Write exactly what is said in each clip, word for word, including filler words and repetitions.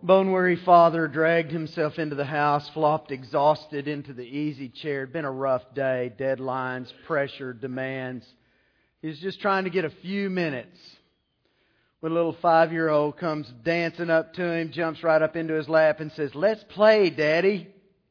Bone-weary father dragged himself into the house, flopped exhausted into the easy chair. It'd been a rough day, deadlines, pressure, demands. He was just trying to get a few minutes when a little five-year-old comes dancing up to him, jumps right up into his lap and says, "Let's play, Daddy."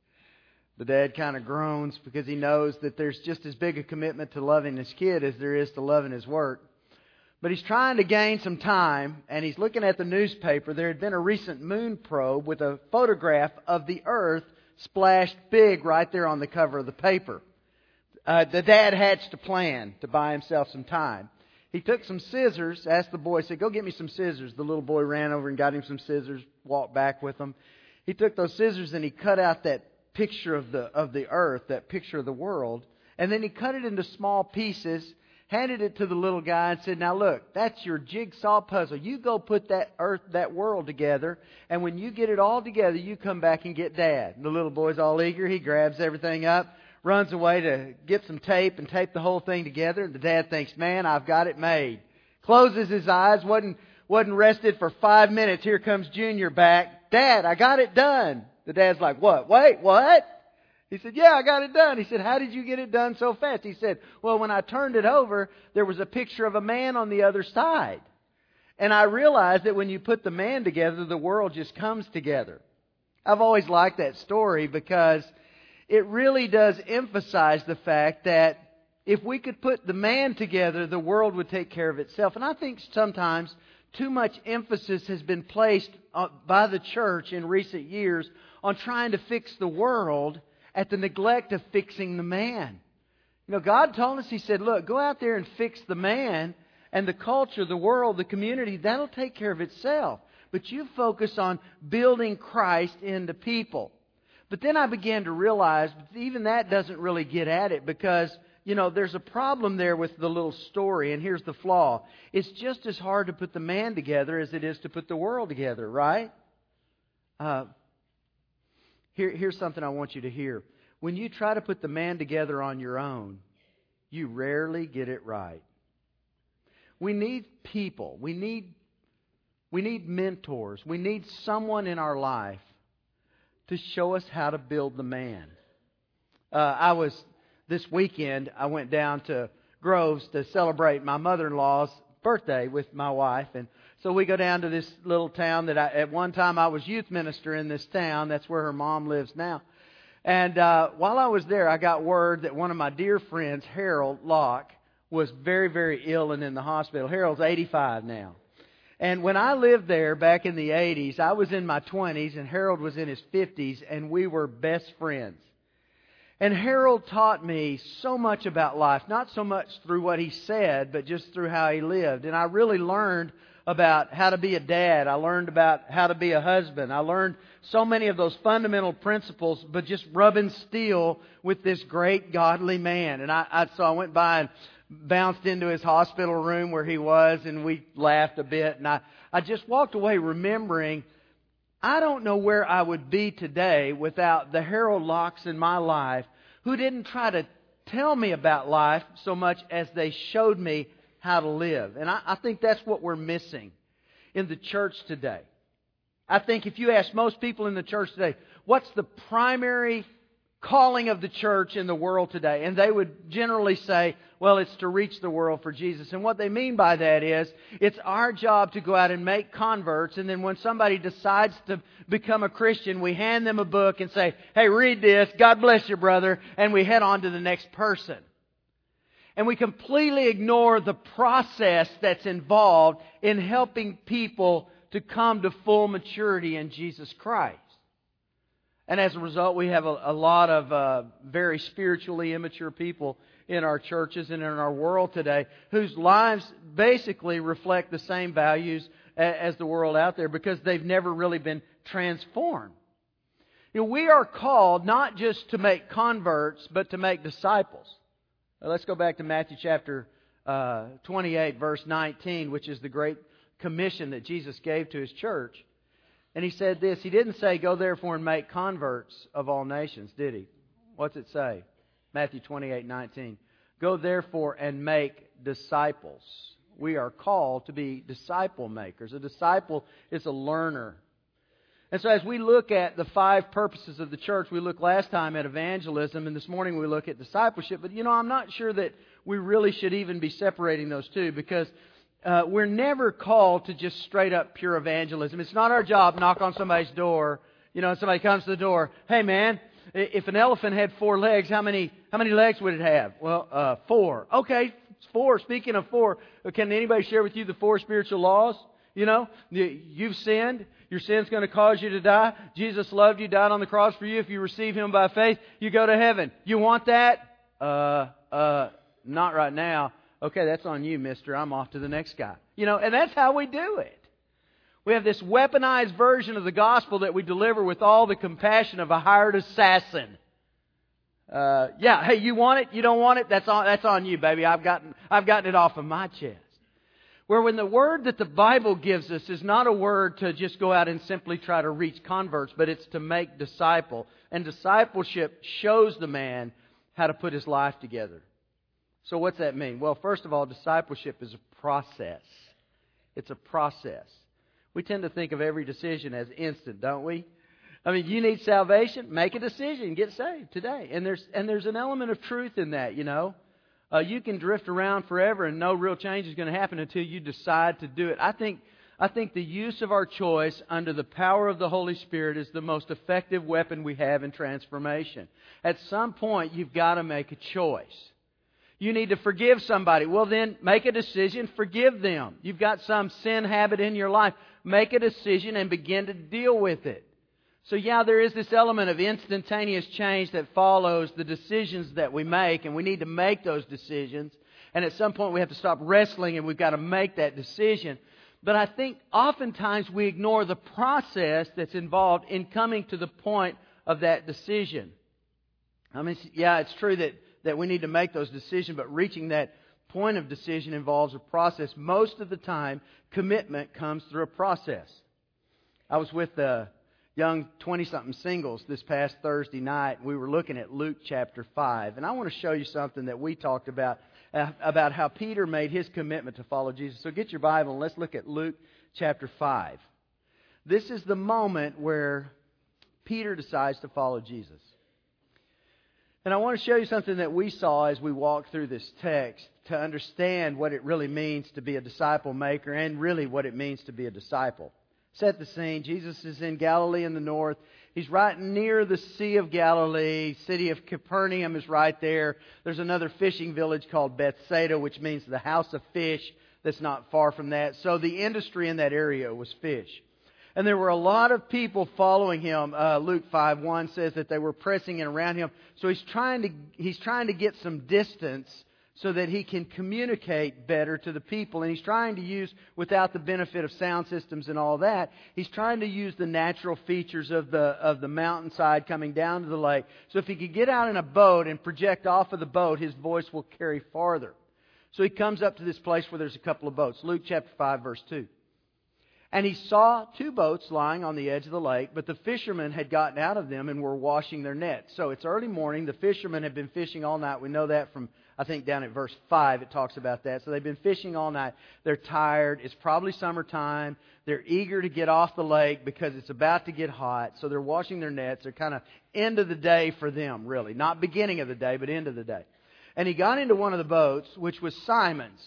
The dad kind of groans because he knows that there's just as big a commitment to loving his kid as there is to loving his work. But he's trying to gain some time, and he's looking at the newspaper. There had been a recent moon probe with a photograph of the Earth splashed big right there on the cover of the paper. Uh, the dad hatched a plan to buy himself some time. He took some scissors, asked the boy, said, "Go get me some scissors." The little boy ran over and got him some scissors, walked back with them. He took those scissors and he cut out that picture of the of the Earth, that picture of the world, and then he cut it into small pieces, handed it to the little guy and said, "Now look, that's your jigsaw puzzle. You go put that earth, that world together, and when you get it all together, you come back and get Dad." And the little boy's all eager. He grabs everything up, runs away to get some tape and tape the whole thing together. And the dad thinks, "Man, I've got it made." Closes his eyes, wasn't wasn't rested for five minutes. Here comes Junior back. "Dad, I got it done." The dad's like, "What? Wait, what?" He said, "Yeah, I got it done." He said, "How did you get it done so fast?" He said, "Well, when I turned it over, there was a picture of a man on the other side. And I realized that when you put the man together, the world just comes together." I've always liked that story because it really does emphasize the fact that if we could put the man together, the world would take care of itself. And I think sometimes too much emphasis has been placed by the church in recent years on trying to fix the world at the neglect of fixing the man. You know, God told us, He said, "Look, go out there and fix the man, and the culture, the world, the community, that'll take care of itself. But you focus on building Christ into people." But then I began to realize even that doesn't really get at it because, you know, there's a problem there with the little story, and here's the flaw. It's just as hard to put the man together as it is to put the world together, right? Uh, here, here's something I want you to hear. When you try to put the man together on your own, you rarely get it right. We need people. We need, we need mentors. We need someone in our life to show us how to build the man. Uh, I was... This weekend, I went down to Groves to celebrate my mother-in-law's birthday with my wife. And so we go down to this little town that I, at one time I was youth minister in this town. That's where her mom lives now. And uh, while I was there, I got word that one of my dear friends, Harold Locke, was very, very ill and in the hospital. Harold's eighty-five now. And when I lived there back in the eighties, I was in my twenties and Harold was in his fifties, and we were best friends. And Harold taught me so much about life, not so much through what he said, but just through how he lived. And I really learned about how to be a dad. I learned about how to be a husband. I learned so many of those fundamental principles, but just rubbing steel with this great godly man. And I, I so I went by and bounced into his hospital room where he was, and we laughed a bit. And I, I just walked away remembering, I don't know where I would be today without the Harold Locks in my life who didn't try to tell me about life so much as they showed me how to live. And I, I think that's what we're missing in the church today. I think if you ask most people in the church today, what's the primary calling of the church in the world today? And they would generally say, well, it's to reach the world for Jesus. And what they mean by that is, it's our job to go out and make converts. And then when somebody decides to become a Christian, we hand them a book and say, "Hey, read this. God bless you, brother." And we head on to the next person. And we completely ignore the process that's involved in helping people to come to full maturity in Jesus Christ. And as a result, we have a, a lot of uh, very spiritually immature people in our churches and in our world today whose lives basically reflect the same values a, as the world out there because they've never really been transformed. You know, we are called not just to make converts, but to make disciples. Now, let's go back to Matthew chapter uh, twenty-eight, verse nineteen, which is the great commission that Jesus gave to His church. And He said this, He didn't say, "Go therefore and make converts of all nations," did He? What's it say? Matthew twenty-eight, nineteen. "Go therefore and make disciples." We are called to be disciple makers. A disciple is a learner. And so as we look at the five purposes of the church, we looked last time at evangelism, and this morning we look at discipleship. But, you know, I'm not sure that we really should even be separating those two, because uh, we're never called to just straight up pure evangelism. It's not our job to knock on somebody's door. You know, somebody comes to the door, hey man, if an elephant had four legs, how many how many legs would it have? Well, uh, four. Okay, it's four. Speaking of four, can anybody share with you the four spiritual laws? You know, you've sinned. Your sin's going to cause you to die. Jesus loved you, died on the cross for you. If you receive Him by faith, you go to heaven. You want that? Uh, uh, not right now. Okay, that's on you, mister. I'm off to the next guy. You know, and that's how we do it. We have this weaponized version of the gospel that we deliver with all the compassion of a hired assassin. Uh, yeah, hey, you want it? You don't want it? That's on, that's on you, baby. I've gotten, I've gotten it off of my chest. Where when the word that the Bible gives us is not a word to just go out and simply try to reach converts, but it's to make disciple. And discipleship shows the man how to put his life together. So what's that mean? Well, first of all, discipleship is a process. It's a process. We tend to think of every decision as instant, don't we? I mean, you need salvation, make a decision, get saved today. And there's and there's an element of truth in that, you know. Uh, you can drift around forever and no real change is going to happen until you decide to do it. I think I think the use of our choice under the power of the Holy Spirit is the most effective weapon we have in transformation. At some point, you've got to make a choice. You need to forgive somebody. Well, then, make a decision, forgive them. You've got some sin habit in your life. Make a decision and begin to deal with it. So yeah, there is this element of instantaneous change that follows the decisions that we make, and we need to make those decisions. And at some point we have to stop wrestling and we've got to make that decision. But I think oftentimes we ignore the process that's involved in coming to the point of that decision. I mean, yeah, it's true that, that we need to make those decisions, but reaching that point of decision involves a process. Most of the time, commitment comes through a process. I was with the young twenty-something singles this past Thursday night. We were looking at Luke chapter five. And I want to show you something that we talked about, uh, about how Peter made his commitment to follow Jesus. So get your Bible and let's look at Luke chapter five. This is the moment where Peter decides to follow Jesus. And I want to show you something that we saw as we walked through this text to understand what it really means to be a disciple maker and really what it means to be a disciple. Set the scene. Jesus is in Galilee in the north. He's right near the Sea of Galilee. City of Capernaum is right there. There's another fishing village called Bethsaida, which means the house of fish. That's not far from that. So the industry in that area was fish. And there were a lot of people following him. Uh, Luke five one says that they were pressing in around him. So he's trying to he's trying to get some distance so that he can communicate better to the people. And he's trying to use, without the benefit of sound systems and all that, he's trying to use the natural features of the of the mountainside coming down to the lake. So if he could get out in a boat and project off of the boat, his voice will carry farther. So he comes up to this place where there's a couple of boats. Luke chapter five, verse two. And he saw two boats lying on the edge of the lake, but the fishermen had gotten out of them and were washing their nets. So it's early morning. The fishermen have been fishing all night. We know that from, I think, down at verse five, it talks about that. So they've been fishing all night. They're tired. It's probably summertime. They're eager to get off the lake because it's about to get hot. So they're washing their nets. They're kind of end of the day for them, really. Not beginning of the day, but end of the day. And he got into one of the boats, which was Simon's.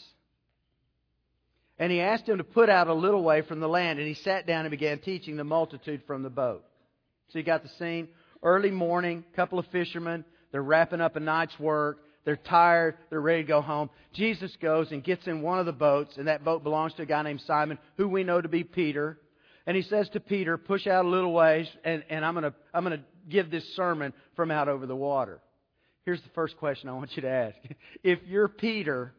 And he asked him to put out a little way from the land. And he sat down and began teaching the multitude from the boat. So you got the scene. Early morning, couple of fishermen. They're wrapping up a night's work. They're tired. They're ready to go home. Jesus goes and gets in one of the boats. And that boat belongs to a guy named Simon, who we know to be Peter. And he says to Peter, push out a little ways. And, and I'm going to I'm going to give this sermon from out over the water. Here's the first question I want you to ask. If you're Peter,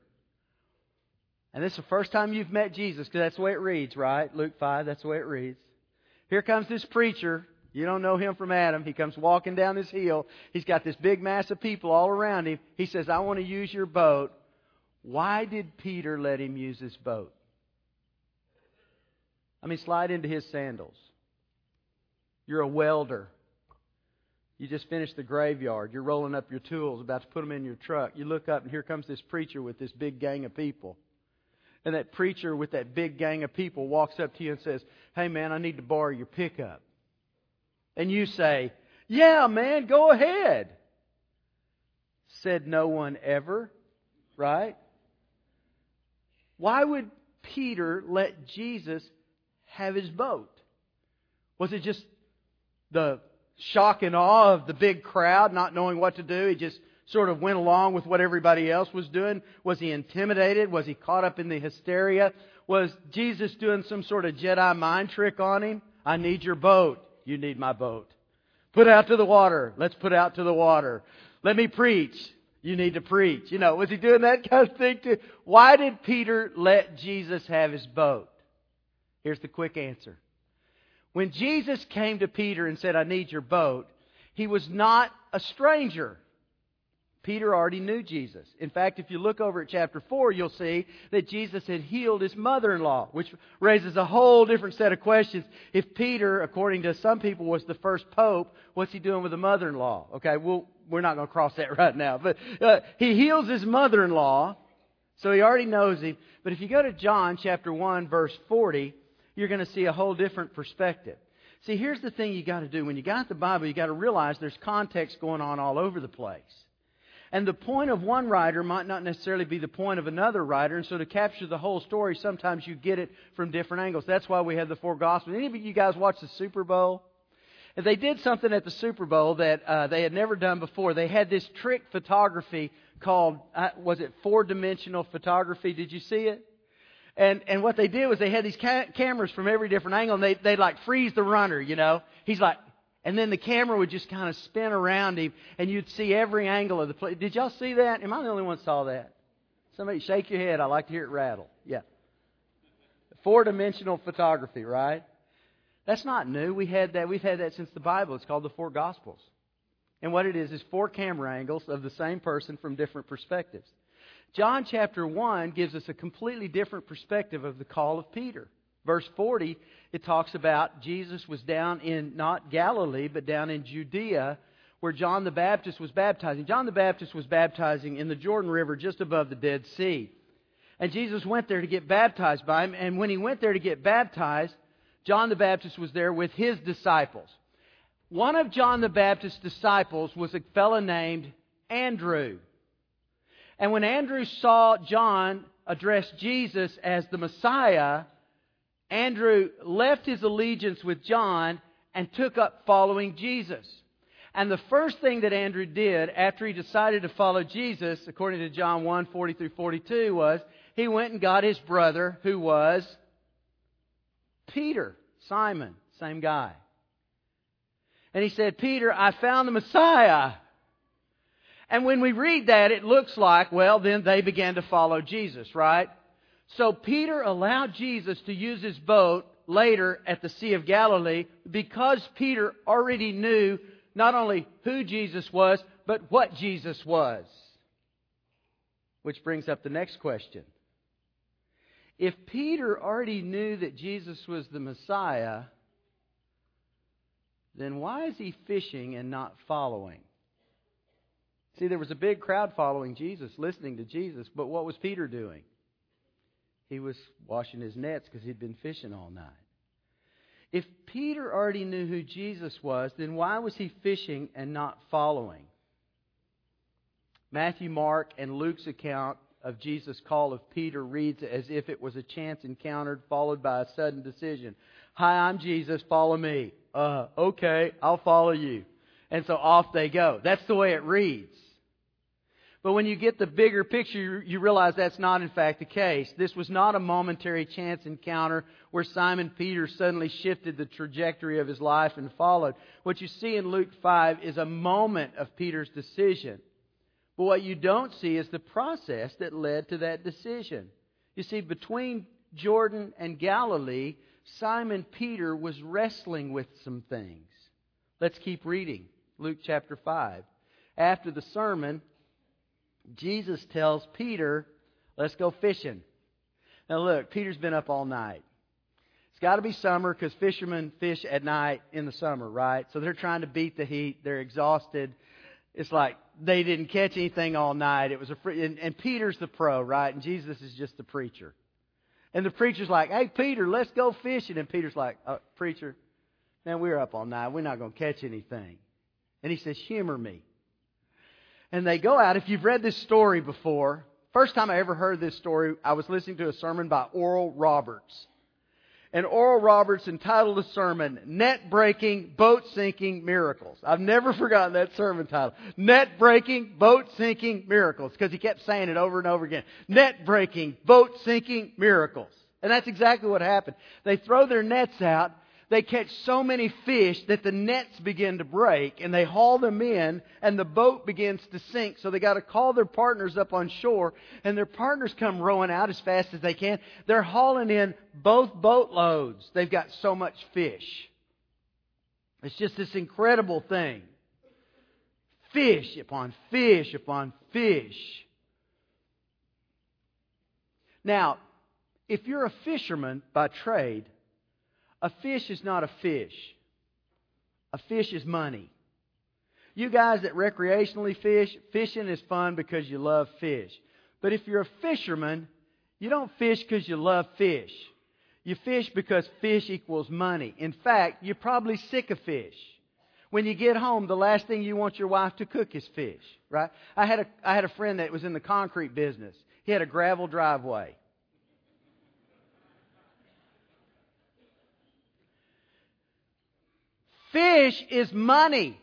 and this is the first time you've met Jesus, because that's the way it reads, right? Luke five, that's the way it reads. Here comes this preacher. You don't know him from Adam. He comes walking down this hill. He's got this big mass of people all around him. He says, I want to use your boat. Why did Peter let him use his boat? I mean, slide into his sandals. You're a welder. You just finished the graveyard. You're rolling up your tools, about to put them in your truck. You look up and here comes this preacher with this big gang of people. And that preacher with that big gang of people walks up to you and says, hey man, I need to borrow your pickup. And you say, yeah, man, go ahead. Said no one ever, right? Why would Peter let Jesus have his boat? Was it just the shock and awe of the big crowd not knowing what to do? He just sort of went along with what everybody else was doing? Was he intimidated? Was he caught up in the hysteria? Was Jesus doing some sort of Jedi mind trick on him? I need your boat. You need my boat. Put out to the water. Let's put out to the water. Let me preach. You need to preach. You know, was he doing that kind of thing too? Why did Peter let Jesus have his boat? Here's the quick answer. When Jesus came to Peter and said, I need your boat, he was not a stranger. Peter already knew Jesus. In fact, if you look over at chapter four, you'll see that Jesus had healed his mother-in-law, which raises a whole different set of questions. If Peter, according to some people, was the first pope, what's he doing with the mother-in-law? Okay, well, we're not going to cross that right now. But uh, he heals his mother-in-law, so he already knows him. But if you go to John chapter one, verse forty, you're going to see a whole different perspective. See, here's the thing you got to do. When you got the Bible, you got to realize there's context going on all over the place. And the point of one writer might not necessarily be the point of another writer. And so to capture the whole story, sometimes you get it from different angles. That's why we have the four Gospels. Any of you guys watch the Super Bowl? And they did something at the Super Bowl that uh, they had never done before. They had this trick photography called, uh, was it four-dimensional photography? Did you see it? And and what they did was they had these ca- cameras from every different angle. And they, they'd like freeze the runner, you know. He's like... And then the camera would just kind of spin around him, and you'd see every angle of the play. Did y'all see that? Am I the only one that saw that? Somebody shake your head. I like to hear it rattle. Yeah. Four-dimensional photography, right? That's not new. We had that. We've had that since the Bible. It's called the Four Gospels. And what it is is four camera angles of the same person from different perspectives. John chapter one gives us a completely different perspective of the call of Peter. Verse forty, it talks about Jesus was down in not Galilee, but down in Judea, where John the Baptist was baptizing. John the Baptist was baptizing in the Jordan River just above the Dead Sea. And Jesus went there to get baptized by him. And when he went there to get baptized, John the Baptist was there with his disciples. One of John the Baptist's disciples was a fellow named Andrew. And when Andrew saw John address Jesus as the Messiah, Andrew left his allegiance with John and took up following Jesus. And the first thing that Andrew did after he decided to follow Jesus, according to John one, forty through forty-two, was he went and got his brother, who was Peter, Simon, same guy. And he said, Peter, I found the Messiah. And when we read that, it looks like, well, then they began to follow Jesus, right? So Peter allowed Jesus to use his boat later at the Sea of Galilee because Peter already knew not only who Jesus was, but what Jesus was. Which brings up the next question. If Peter already knew that Jesus was the Messiah, then why is he fishing and not following? See, there was a big crowd following Jesus, listening to Jesus, but what was Peter doing? He was washing his nets because he'd been fishing all night. If Peter already knew who Jesus was, then why was he fishing and not following? Matthew, Mark, and Luke's account of Jesus' call of Peter reads as if it was a chance encounter followed by a sudden decision. Hi, I'm Jesus, follow me. Uh, okay, I'll follow you. And so off they go. That's the way it reads. But when you get the bigger picture, you realize that's not in fact the case. This was not a momentary chance encounter where Simon Peter suddenly shifted the trajectory of his life and followed. What you see in Luke five is a moment of Peter's decision. But what you don't see is the process that led to that decision. You see, between Jordan and Galilee, Simon Peter was wrestling with some things. Let's keep reading. Luke chapter five. After the sermon, Jesus tells Peter, let's go fishing. Now look, Peter's been up all night. It's got to be summer because fishermen fish at night in the summer, right? So they're trying to beat the heat. They're exhausted. It's like they didn't catch anything all night. It was a free, and, and Peter's the pro, right? And Jesus is just the preacher. And the preacher's like, hey, Peter, let's go fishing. And Peter's like, oh, preacher, Man, we were up all night. We're not going to catch anything. And he says, humor me. And they go out. If you've read this story before, first time I ever heard this story, I was listening to a sermon by Oral Roberts. And Oral Roberts entitled the sermon, Net Breaking, Boat Sinking Miracles. I've never forgotten that sermon title. Net Breaking, Boat Sinking Miracles. Because he kept saying it over and over again. Net Breaking, Boat Sinking Miracles. And that's exactly what happened. They throw their nets out. They catch so many fish that the nets begin to break, and they haul them in, and the boat begins to sink. So they got to call their partners up on shore, and their partners come rowing out as fast as they can. They're hauling in both boatloads. They've got so much fish. It's just this incredible thing. Fish upon fish upon fish. Now, if you're a fisherman by trade, a fish is not a fish. A fish is money. You guys that recreationally fish, fishing is fun because you love fish. But if you're a fisherman, you don't fish because you love fish. You fish because fish equals money. In fact, you're probably sick of fish. When you get home, the last thing you want your wife to cook is fish, right? I had a I had a friend that was in the concrete business. He had a gravel driveway. Fish is money.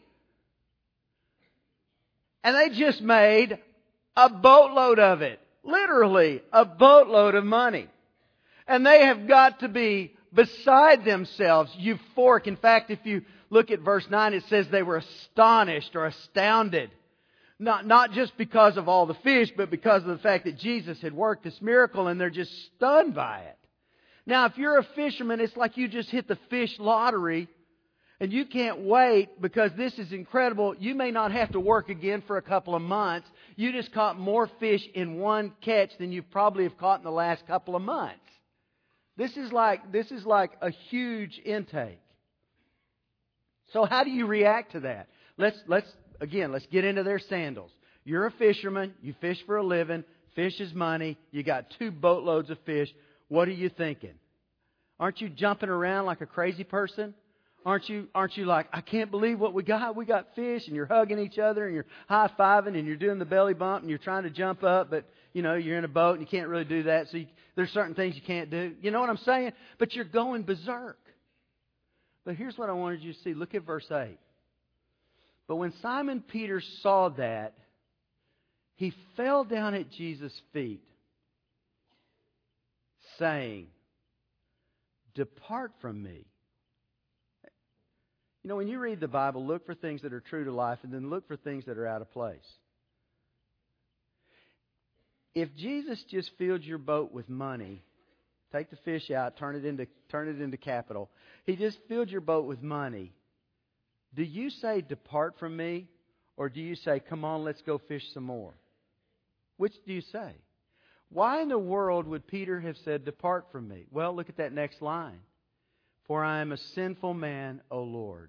And they just made a boatload of it. Literally, a boatload of money. And they have got to be beside themselves, euphoric. In fact, if you look at verse nine, it says they were astonished or astounded. Not, not just because of all the fish, but because of the fact that Jesus had worked this miracle, and they're just stunned by it. Now, if you're a fisherman, it's like you just hit the fish lottery. And you can't wait because this is incredible. You may not have to work again for a couple of months. You just caught more fish in one catch than you probably have caught in the last couple of months. This is like, this is like a huge intake. So how do you react to that? Let's, let's, again, let's get into their sandals. You're a fisherman. You fish for a living. Fish is money. You got two boatloads of fish. What are you thinking? Aren't you jumping around like a crazy person? Aren't you, aren't you like, I can't believe what we got. We got fish, and you're hugging each other, and you're high-fiving, and you're doing the belly bump, and you're trying to jump up, but, you know, you're in a boat, and you can't really do that, so you, there's certain things you can't do. You know what I'm saying? But you're going berserk. But here's what I wanted you to see. Look at verse eight. But when Simon Peter saw that, he fell down at Jesus' feet, saying, "Depart from me." You know, when you read the Bible, look for things that are true to life, and then look for things that are out of place. If Jesus just filled your boat with money, take the fish out, turn it into turn it into capital. He just filled your boat with money. Do you say, "Depart from me," or do you say, "Come on, let's go fish some more"? Which do you say? Why in the world would Peter have said, "Depart from me"? Well, look at that next line. "For I am a sinful man, O Lord."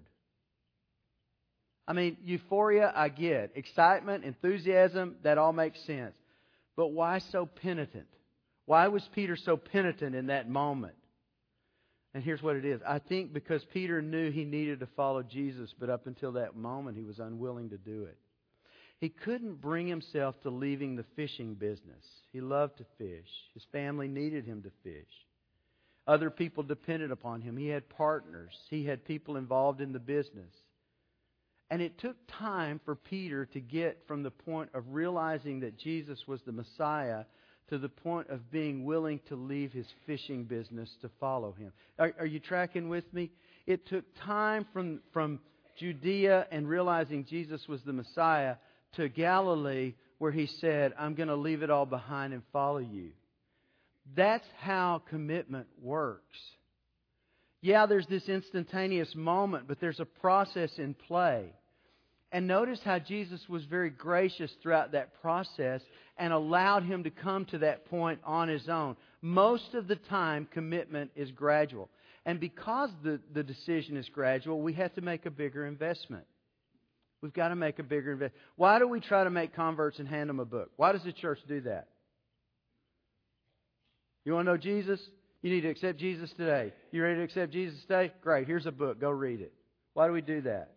I mean, euphoria, I get. Excitement, enthusiasm, that all makes sense. But why so penitent? Why was Peter so penitent in that moment? And here's what it is. I think because Peter knew he needed to follow Jesus, but up until that moment he was unwilling to do it. He couldn't bring himself to leaving the fishing business. He loved to fish. His family needed him to fish. Other people depended upon him. He had partners. He had people involved in the business. And it took time for Peter to get from the point of realizing that Jesus was the Messiah to the point of being willing to leave his fishing business to follow him. Are, are you tracking with me? It took time from, from Judea and realizing Jesus was the Messiah to Galilee, where he said, "I'm going to leave it all behind and follow you." That's how commitment works. Yeah, there's this instantaneous moment, but there's a process in play. And notice how Jesus was very gracious throughout that process and allowed him to come to that point on his own. Most of the time, commitment is gradual. And because the, the decision is gradual, we have to make a bigger investment. We've got to make a bigger investment. Why do we try to make converts and hand them a book? Why does the church do that? You want to know Jesus? You need to accept Jesus today. You ready to accept Jesus today? Great. Here's a book. Go read it. Why do we do that?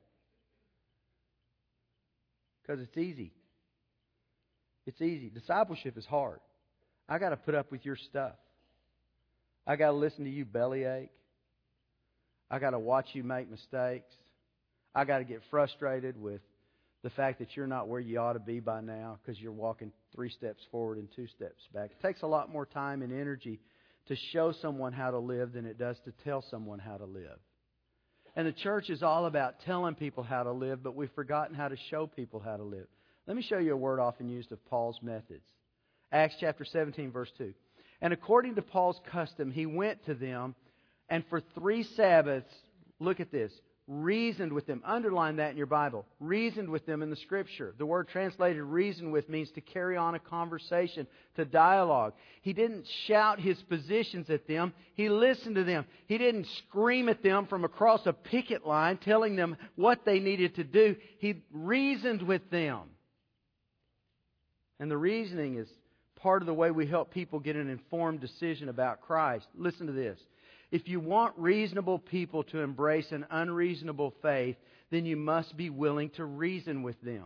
Because it's easy. It's easy. Discipleship is hard. I got to put up with your stuff. I got to listen to you bellyache. I got to watch you make mistakes. I got to get frustrated with the fact that you're not where you ought to be by now because you're walking three steps forward and two steps back. It takes a lot more time and energy to show someone how to live than it does to tell someone how to live. And the church is all about telling people how to live, but we've forgotten how to show people how to live. Let me show you a word often used of Paul's methods. Acts chapter seventeen, verse two. And according to Paul's custom, he went to them, and for three Sabbaths, look at this, reasoned with them. Underline that in your Bible. Reasoned with them in the Scripture. The word translated reason with means to carry on a conversation, to dialogue. He didn't shout his positions at them. He listened to them. He didn't scream at them from across a picket line telling them what they needed to do. He reasoned with them. And the reasoning is part of the way we help people get an informed decision about Christ. Listen to this. If you want reasonable people to embrace an unreasonable faith, then you must be willing to reason with them.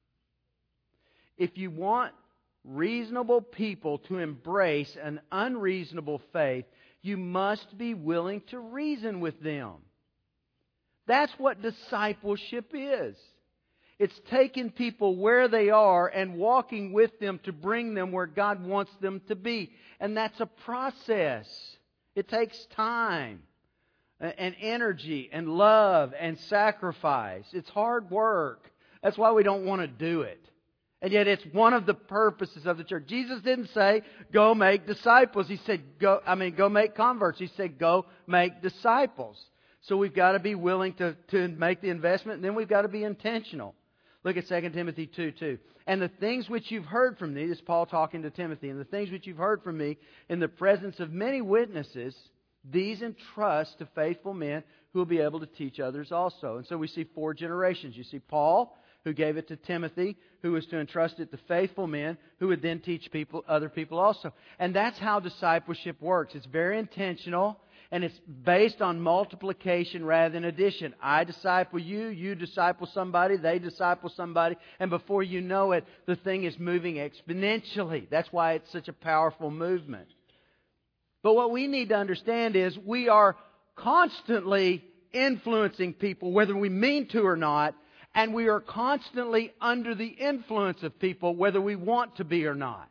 If you want reasonable people to embrace an unreasonable faith, you must be willing to reason with them. That's what discipleship is. It's taking people where they are and walking with them to bring them where God wants them to be. And that's a process. It takes time and energy and love and sacrifice. It's hard work. That's why we don't want to do it. And yet it's one of the purposes of the church. Jesus didn't say, go make disciples. He said, go, I mean, go make converts. He said, go make disciples. So we've got to be willing to, to make the investment, and then we've got to be intentional. Look at Second Timothy two two. And the things which you've heard from me, this is Paul talking to Timothy, and the things which you've heard from me in the presence of many witnesses, these entrust to faithful men who will be able to teach others also. And so we see four generations. You see Paul, who gave it to Timothy, who was to entrust it to faithful men, who would then teach people, other people also. And that's how discipleship works. It's very intentional. And it's based on multiplication rather than addition. I disciple you, you disciple somebody, they disciple somebody, and before you know it, the thing is moving exponentially. That's why it's such a powerful movement. But what we need to understand is we are constantly influencing people, whether we mean to or not, and we are constantly under the influence of people, whether we want to be or not.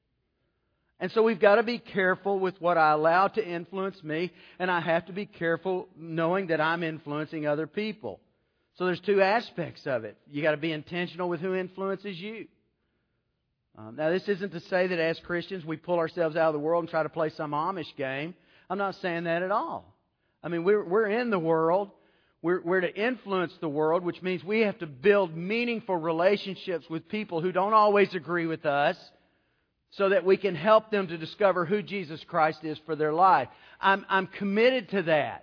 And so we've got to be careful with what I allow to influence me, and I have to be careful knowing that I'm influencing other people. So there's two aspects of it. You've got to be intentional with who influences you. Um, now, this isn't to say that as Christians we pull ourselves out of the world and try to play some Amish game. I'm not saying that at all. I mean, we're, we're in the world. We're, we're to influence the world, which means we have to build meaningful relationships with people who don't always agree with us, so that we can help them to discover who Jesus Christ is for their life. I'm, I'm committed to that.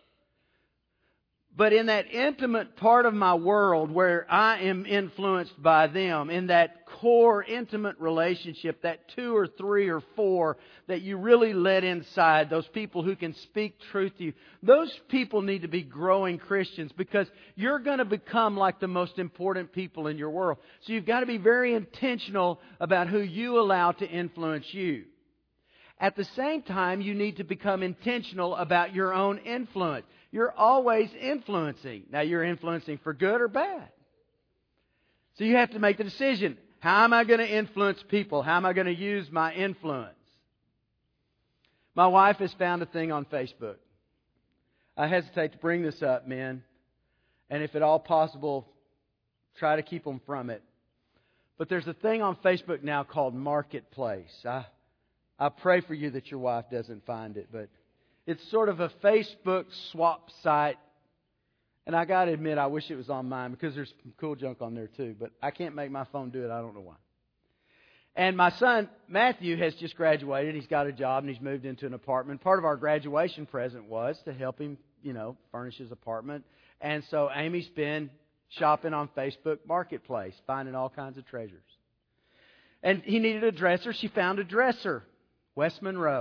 But in that intimate part of my world where I am influenced by them, in that core intimate relationship, that two or three or four that you really let inside, those people who can speak truth to you, those people need to be growing Christians because you're going to become like the most important people in your world. So you've got to be very intentional about who you allow to influence you. At the same time, you need to become intentional about your own influence. You're always influencing. Now, you're influencing for good or bad. So you have to make the decision. How am I going to influence people? How am I going to use my influence? My wife has found a thing on Facebook. I hesitate to bring this up, men. And if at all possible, try to keep them from it. But there's a thing on Facebook now called Marketplace. I, I pray for you that your wife doesn't find it, but it's sort of a Facebook swap site. And I got to admit, I wish it was on mine because there's some cool junk on there too. But I can't make my phone do it. I don't know why. And my son, Matthew, has just graduated. He's got a job and he's moved into an apartment. Part of our graduation present was to help him, you know, furnish his apartment. And so Amy's been shopping on Facebook Marketplace, finding all kinds of treasures. And he needed a dresser. She found a dresser, West Monroe.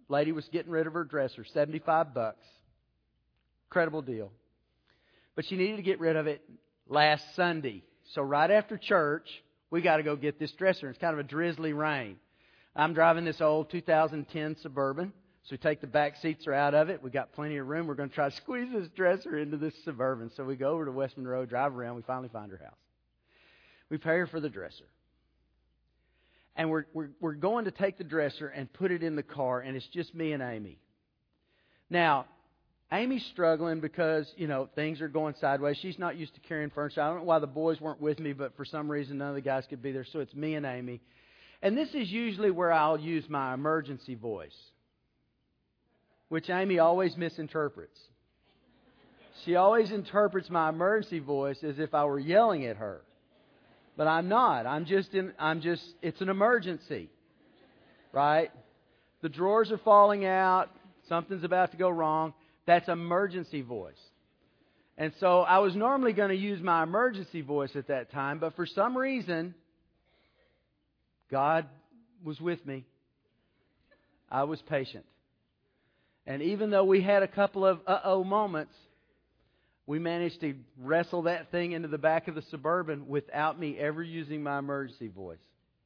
Lady was getting rid of her dresser, seventy-five bucks. Incredible deal. But she needed to get rid of it last Sunday. So right after church, we got to go get this dresser. It's kind of a drizzly rain. I'm driving this old two thousand ten Suburban. So we take the back seats are out of it. We got plenty of room. We're going to try to squeeze this dresser into this Suburban. So we go over to West Monroe, drive around. We finally find her house. We pay her for the dresser. And we're, we're, we're going to take the dresser and put it in the car, and it's just me and Amy. Now, Amy's struggling because, you know, things are going sideways. She's not used to carrying furniture. I don't know why the boys weren't with me, but for some reason none of the guys could be there. So it's me and Amy. And this is usually where I'll use my emergency voice, which Amy always misinterprets. She always interprets my emergency voice as if I were yelling at her. But I'm not. I'm just in, I'm just, it's an emergency. Right? The drawers are falling out. Something's about to go wrong. That's emergency voice. And so I was normally going to use my emergency voice at that time, but for some reason, God was with me. I was patient. And even though we had a couple of uh-oh moments, we managed to wrestle that thing into the back of the Suburban without me ever using my emergency voice.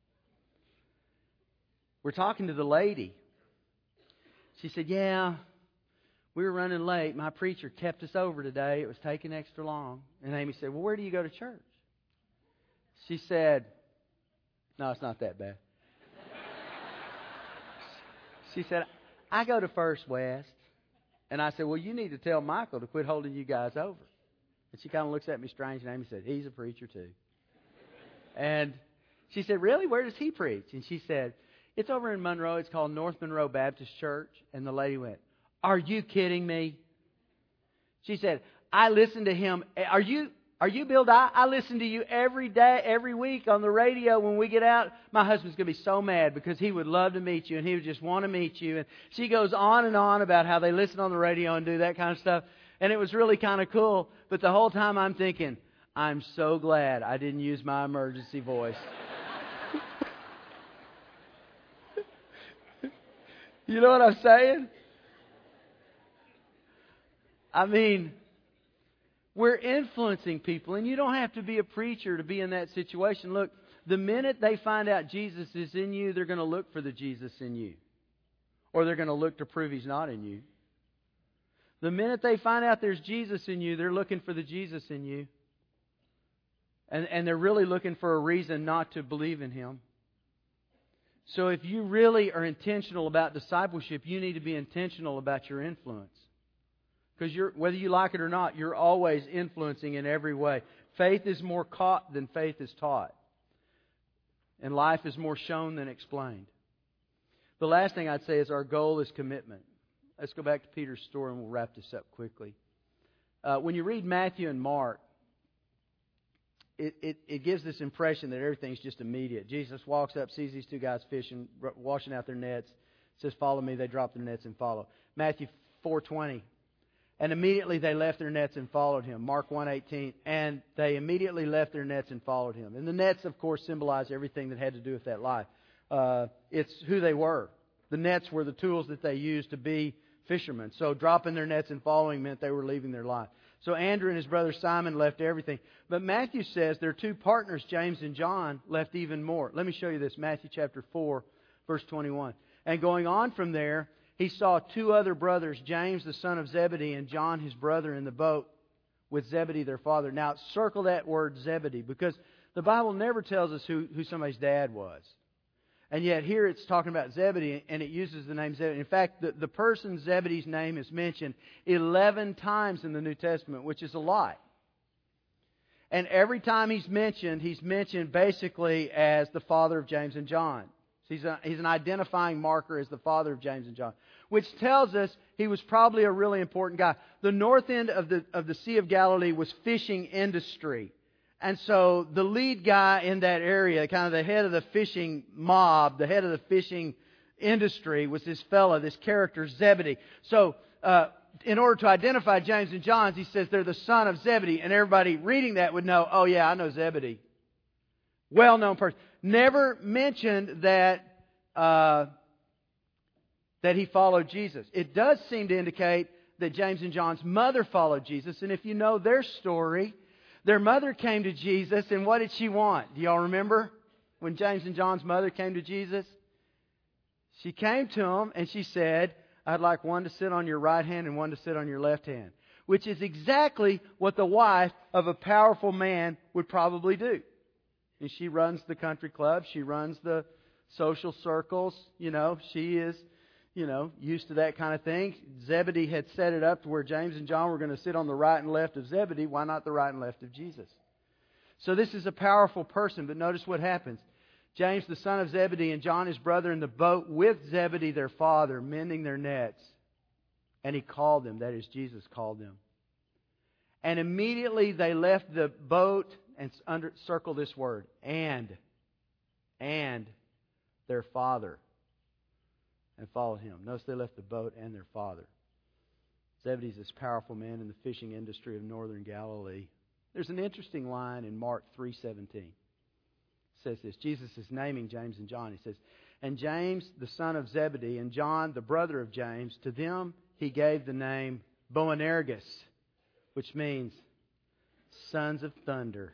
We're talking to the lady. She said, yeah, we were running late. My preacher kept us over today. It was taking extra long. And Amy said, well, where do you go to church? She said, no, it's not that bad. She said, I go to First West. And I said, well, you need to tell Michael to quit holding you guys over. And she kind of looks at me strange, and Amy said, he's a preacher too. And she said, really? Where does he preach? And she said, it's over in Monroe. It's called North Monroe Baptist Church. And the lady went, are you kidding me? She said, I listen to him. Are you... Are you Bill Dye? I listen to you every day, every week on the radio when we get out. My husband's going to be so mad because he would love to meet you and he would just want to meet you. And she goes on and on about how they listen on the radio and do that kind of stuff. And it was really kind of cool. But the whole time I'm thinking, I'm so glad I didn't use my emergency voice. You know what I'm saying? I mean... We're influencing people, and you don't have to be a preacher to be in that situation. Look, the minute they find out Jesus is in you, they're going to look for the Jesus in you. Or they're going to look to prove He's not in you. The minute they find out there's Jesus in you, they're looking for the Jesus in you. And, and they're really looking for a reason not to believe in Him. So if you really are intentional about discipleship, you need to be intentional about your influence. Because you're, whether you like it or not, you're always influencing in every way. Faith is more caught than faith is taught. And life is more shown than explained. The last thing I'd say is our goal is commitment. Let's go back to Peter's story and we'll wrap this up quickly. Uh, when you read Matthew and Mark, it, it, it gives this impression that everything's just immediate. Jesus walks up, sees these two guys fishing, washing out their nets, says, follow me. They drop their nets and follow. Matthew four twenty. And immediately they left their nets and followed Him. Mark one eighteen. And they immediately left their nets and followed Him. And the nets, of course, symbolize everything that had to do with that life. Uh, it's who they were. The nets were the tools that they used to be fishermen. So dropping their nets and following meant they were leaving their life. So Andrew and his brother Simon left everything. But Matthew says their two partners, James and John, left even more. Let me show you this. Matthew chapter four, verse twenty-one. And going on from there, he saw two other brothers, James the son of Zebedee and John his brother, in the boat with Zebedee their father. Now circle that word Zebedee, because the Bible never tells us who, who somebody's dad was. And yet here it's talking about Zebedee, and it uses the name Zebedee. In fact, the, the person Zebedee's name is mentioned eleven times in the New Testament, which is a lot. And every time he's mentioned, he's mentioned basically as the father of James and John. He's, a, he's an identifying marker as the father of James and John, which tells us he was probably a really important guy. The north end of the of the Sea of Galilee was fishing industry. And so the lead guy in that area, kind of the head of the fishing mob, the head of the fishing industry, was this fella, this character, Zebedee. So uh, in order to identify James and John, he says they're the son of Zebedee. And everybody reading that would know, oh yeah, I know Zebedee. Well-known person. Never mentioned that uh, that he followed Jesus. It does seem to indicate that James and John's mother followed Jesus. And if you know their story, their mother came to Jesus, and what did she want? Do y'all remember when James and John's mother came to Jesus? She came to him and she said, I'd like one to sit on your right hand and one to sit on your left hand. Which is exactly what the wife of a powerful man would probably do. And she runs the country club. She runs the social circles. You know, she is, you know, used to that kind of thing. Zebedee had set it up to where James and John were going to sit on the right and left of Zebedee. Why not the right and left of Jesus? So this is a powerful person. But notice what happens. James, the son of Zebedee, and John, his brother, in the boat with Zebedee, their father, mending their nets. And He called them. That is, Jesus called them. And immediately they left the boat and under, circle this word, and, and their father, and followed Him. Notice they left the boat and their father. Zebedee's this powerful man in the fishing industry of northern Galilee. There's an interesting line in Mark three seventeen. It says this. Jesus is naming James and John. He says, and James, the son of Zebedee, and John, the brother of James, to them He gave the name Boanerges, which means sons of thunder.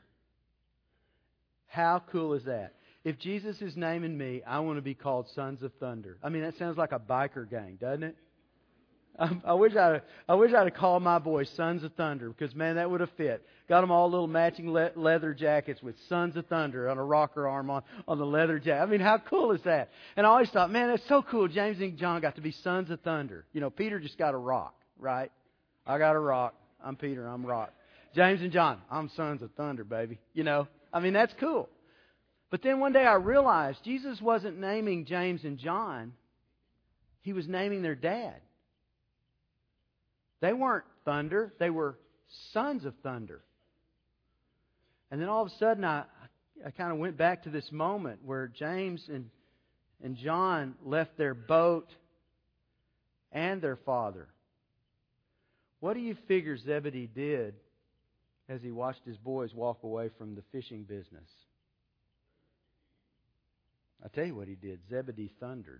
How cool is that? If Jesus is naming me, I want to be called Sons of Thunder. I mean, that sounds like a biker gang, doesn't it? I, I wish I'd I wish I'd have called my boys Sons of Thunder, because man, that would have fit. Got them all little matching le- leather jackets with Sons of Thunder on a rocker arm on, on the leather jacket. I mean, how cool is that? And I always thought, man, that's so cool. James and John got to be Sons of Thunder. You know, Peter just got a rock, right? I got a rock. I'm Peter. I'm rock. James and John, I'm Sons of Thunder, baby. You know, I mean, that's cool. But then one day I realized Jesus wasn't naming James and John. He was naming their dad. They weren't thunder. They were sons of thunder. And then all of a sudden I, I kind of went back to this moment where James and, and John left their boat and their father. What do you figure Zebedee did as he watched his boys walk away from the fishing business? I tell you what he did. Zebedee thundered.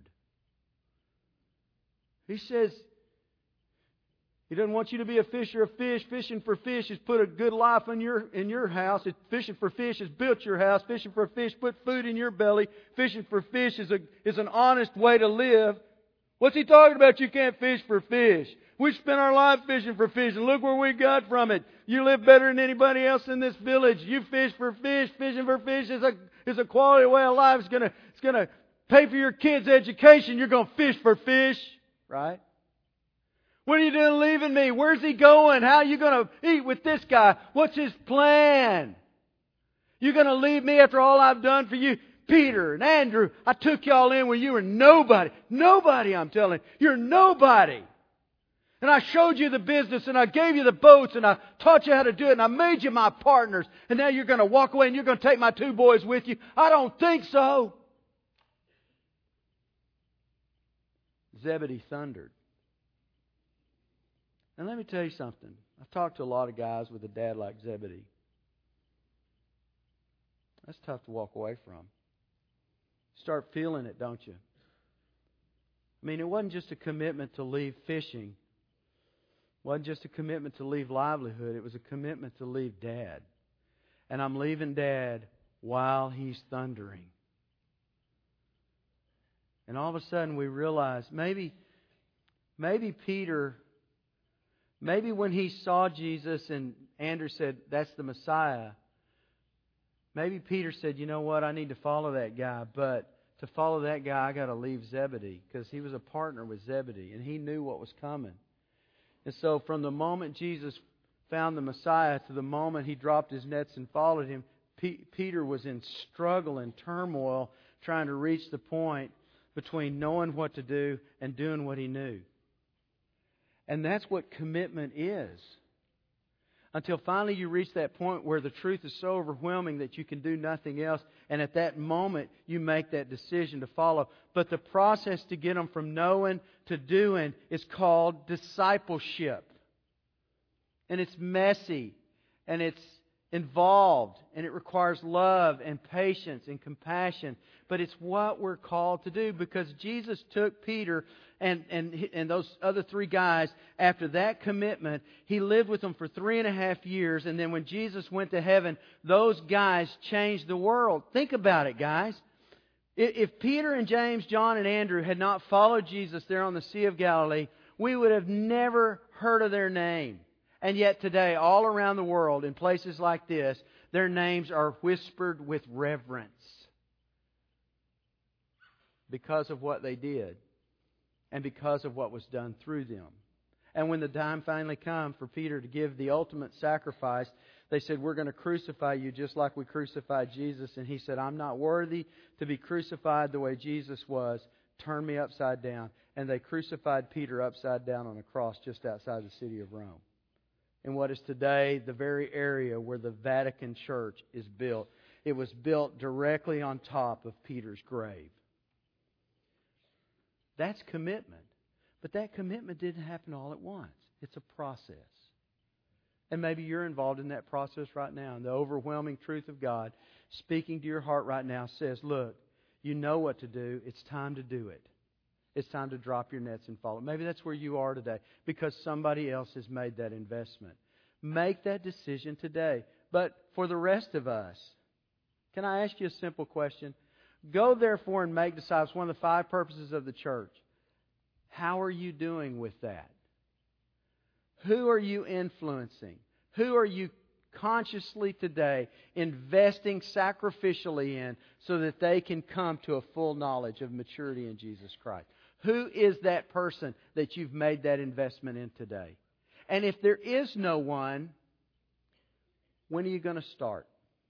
He says He doesn't want you to be a fisher of fish. Fishing for fish has put a good life in your in your house. It, fishing for fish has built your house. Fishing for fish put food in your belly. Fishing for fish is a is an honest way to live. What's he talking about? You can't fish for fish. We spent our life fishing for fish, and look where we got from it. You live better than anybody else in this village. You fish for fish. Fishing for fish is a is a quality way of life. It's gonna it's gonna pay for your kids' education. You're gonna fish for fish, right? What are you doing leaving me? Where's he going? How are you going to eat with this guy? What's his plan? You're going to leave me after all I've done for you? Peter and Andrew, I took y'all in when you were nobody. Nobody, I'm telling you. You're nobody. And I showed you the business, and I gave you the boats, and I taught you how to do it, and I made you my partners. And now you're going to walk away and you're going to take my two boys with you? I don't think so. Zebedee thundered. And let me tell you something. I've talked to a lot of guys with a dad like Zebedee. That's tough to walk away from. Start feeling it, don't you? I mean, it wasn't just a commitment to leave fishing. It wasn't just a commitment to leave livelihood. It was a commitment to leave Dad. And I'm leaving Dad while he's thundering. And all of a sudden we realize maybe, maybe Peter... Maybe when he saw Jesus and Andrew said, that's the Messiah, maybe Peter said, you know what, I need to follow that guy. But to follow that guy, I got to leave Zebedee, because he was a partner with Zebedee and he knew what was coming. And so from the moment Jesus found the Messiah to the moment he dropped his nets and followed him, P- Peter was in struggle and turmoil trying to reach the point between knowing what to do and doing what he knew. And that's what commitment is. Until finally you reach that point where the truth is so overwhelming that you can do nothing else. And at that moment, you make that decision to follow. But the process to get them from knowing to doing is called discipleship. And it's messy. And it's involved, and it requires love and patience and compassion. But it's what we're called to do, because Jesus took Peter and, and, and those other three guys. After that commitment, He lived with them for three and a half years. And then when Jesus went to heaven, those guys changed the world. Think about it, guys. If Peter and James, John and Andrew had not followed Jesus there on the Sea of Galilee, we would have never heard of their name. And yet today, all around the world, in places like this, their names are whispered with reverence because of what they did and because of what was done through them. And when the time finally came for Peter to give the ultimate sacrifice, they said, "We're going to crucify you just like we crucified Jesus." And he said, "I'm not worthy to be crucified the way Jesus was. Turn me upside down." And they crucified Peter upside down on a cross just outside the city of Rome, in what is today the very area where the Vatican Church is built. It was built directly on top of Peter's grave. That's commitment. But that commitment didn't happen all at once. It's a process. And maybe you're involved in that process right now. And the overwhelming truth of God speaking to your heart right now says, look, you know what to do. It's time to do it. It's time to drop your nets and follow. Maybe that's where you are today because somebody else has made that investment. Make that decision today. But for the rest of us, can I ask you a simple question? Go therefore and make disciples. One of the five purposes of the church. How are you doing with that? Who are you influencing? Who are you consciously today investing sacrificially in so that they can come to a full knowledge of maturity in Jesus Christ? Who is that person that you've made that investment in today? And if there is no one, when are you going to start?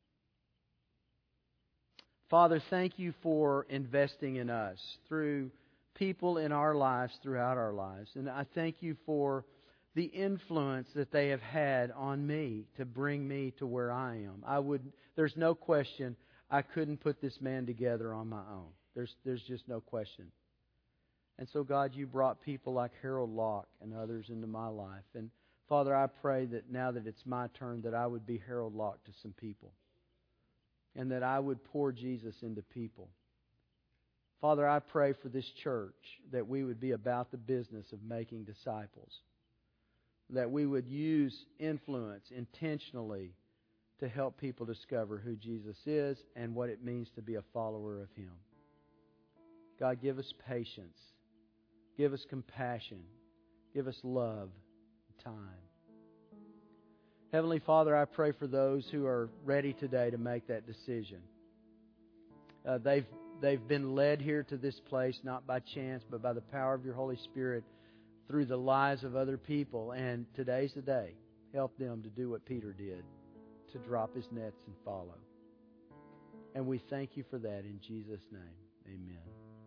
Father, thank you for investing in us through people in our lives throughout our lives. And I thank you for the influence that they have had on me to bring me to where I am. I would, there's no question I couldn't put this man together on my own. There's, there's just no question. And so, God, you brought people like Harold Locke and others into my life. And Father, I pray that now that it's my turn, that I would be Harold Locke to some people. And that I would pour Jesus into people. Father, I pray for this church that we would be about the business of making disciples. That we would use influence intentionally to help people discover who Jesus is and what it means to be a follower of Him. God, give us patience. Give us compassion. Give us love and time. Heavenly Father, I pray for those who are ready today to make that decision. Uh, they've They've been led here to this place not by chance, but by the power of your Holy Spirit through the lives of other people. And today's the day. Help them to do what Peter did, to drop his nets and follow. And we thank you for that in Jesus' name. Amen.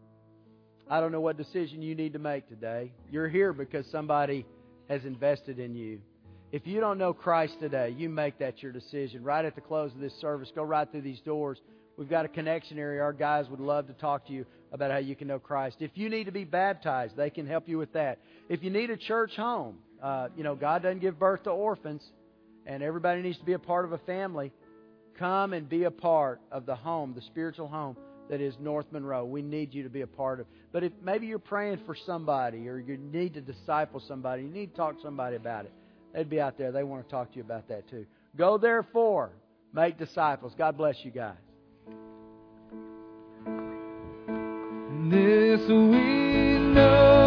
I don't know what decision you need to make today. You're here because somebody has invested in you. If you don't know Christ today, you make that your decision. Right at the close of this service, go right through these doors. We've got a connection area. Our guys would love to talk to you about how you can know Christ. If you need to be baptized, they can help you with that. If you need a church home, uh, you know, God doesn't give birth to orphans, and everybody needs to be a part of a family. Come and be a part of the home, the spiritual home that is North Monroe. We need you to be a part of. But if maybe you're praying for somebody or you need to disciple somebody, you need to talk to somebody about it. They'd be out there. They want to talk to you about that too. Go therefore, make disciples. God bless you guys. This we know.